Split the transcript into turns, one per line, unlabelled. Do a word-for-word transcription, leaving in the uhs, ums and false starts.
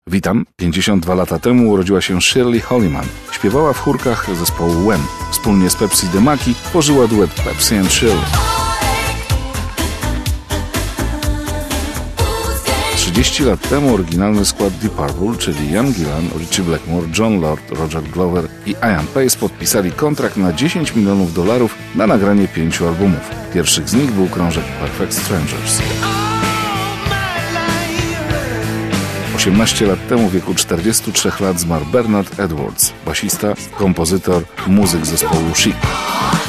Witam. pięćdziesiąt dwa lata temu urodziła się Shirley Holliman. Śpiewała w chórkach zespołu Wham. Wspólnie z Pepsi de Maki tworzyła duet Pepsi and Shirley. trzydzieści lat temu oryginalny skład Deep Purple, czyli Ian Gillan, Ritchie Blackmore, John Lord, Roger Glover i Ian Pace podpisali kontrakt na dziesięć milionów dolarów na nagranie pięciu albumów. Pierwszych z nich był krążek Perfect Strangers. osiemnaście lat temu w wieku czterdziestu trzech lat zmarł Bernard Edwards, basista, kompozytor, muzyk zespołu Chic.